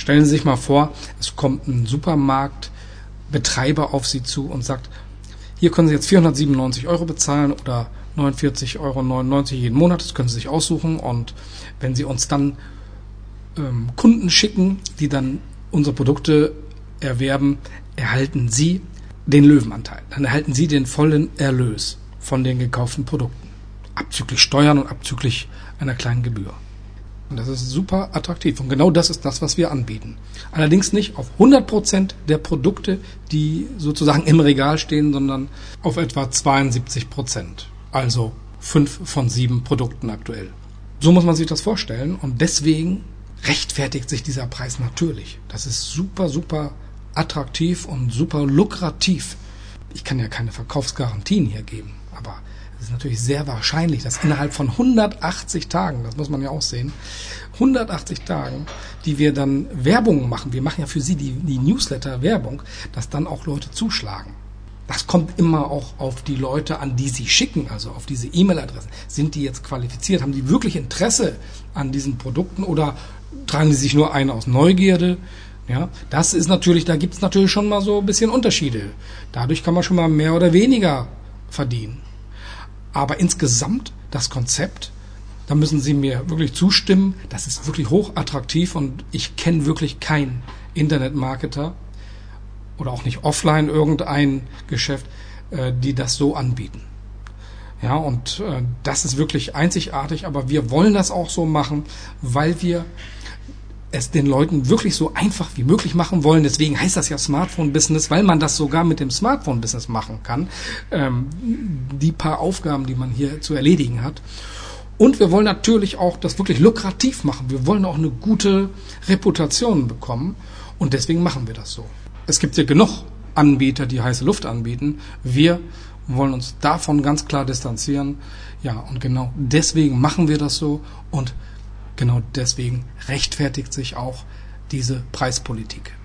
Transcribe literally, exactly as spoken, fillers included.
Stellen Sie sich mal vor, es kommt ein Supermarktbetreiber auf Sie zu und sagt, hier können Sie jetzt vierhundertsiebenundneunzig Euro bezahlen oder neunundvierzig Euro neunundneunzig jeden Monat, das können Sie sich aussuchen, und wenn Sie uns dann ähm, Kunden schicken, die dann unsere Produkte erwerben, erhalten Sie den Löwenanteil. Dann erhalten Sie den vollen Erlös von den gekauften Produkten, abzüglich Steuern und abzüglich einer kleinen Gebühr. Und das ist super attraktiv. Und genau das ist das, was wir anbieten. Allerdings nicht auf hundert Prozent der Produkte, die sozusagen im Regal stehen, sondern auf etwa zweiundsiebzig Prozent. Also fünf von sieben Produkten aktuell. So muss man sich das vorstellen. Und deswegen rechtfertigt sich dieser Preis natürlich. Das ist super, super attraktiv und super lukrativ. Ich kann ja keine Verkaufsgarantien hier geben, aber es ist natürlich sehr wahrscheinlich, dass innerhalb von hundertachtzig Tagen, das muss man ja auch sehen, hundertachtzig Tagen, die wir dann Werbung machen, wir machen ja für Sie die, die Newsletter-Werbung, dass dann auch Leute zuschlagen. Das kommt immer auch auf die Leute an, die Sie schicken, also auf diese E-Mail-Adressen. Sind die jetzt qualifiziert? Haben die wirklich Interesse an diesen Produkten oder tragen die sich nur ein aus Neugierde? Ja, das ist natürlich, da gibt es natürlich schon mal so ein bisschen Unterschiede. Dadurch kann man schon mal mehr oder weniger verdienen. Aber insgesamt das Konzept, da müssen Sie mir wirklich zustimmen, das ist wirklich hochattraktiv und ich kenne wirklich keinen Internetmarketer oder auch nicht offline irgendein Geschäft, äh, die das so anbieten. Ja, und äh, das ist wirklich einzigartig, aber wir wollen das auch so machen, weil wir es den Leuten wirklich so einfach wie möglich machen wollen. Deswegen heißt das ja Smartphone-Business, weil man das sogar mit dem Smartphone-Business machen kann. Ähm, die paar Aufgaben, die man hier zu erledigen hat. Und wir wollen natürlich auch das wirklich lukrativ machen. Wir wollen auch eine gute Reputation bekommen. Und deswegen machen wir das so. Es gibt ja genug Anbieter, die heiße Luft anbieten. Wir wollen uns davon ganz klar distanzieren. Ja, und genau deswegen machen wir das so. Und genau deswegen rechtfertigt sich auch diese Preispolitik.